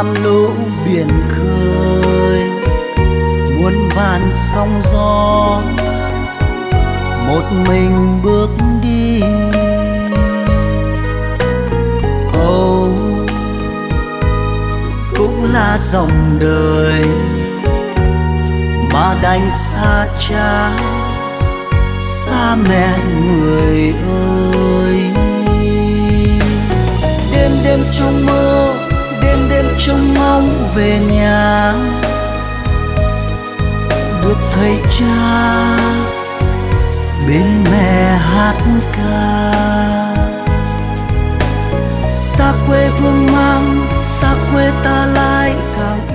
lam lũ biển khơi, muôn vàn sóng gió một mình bước đi. Âu cũng là dòng đời mà đành xa cha, xa mẹ người ơi. Đêm đêm trong mơ, đêm đêm trông ngóng về nhà, bước thấy cha bên mẹ hát ca. Xa quê Vương Mang, xa quê ta lại cao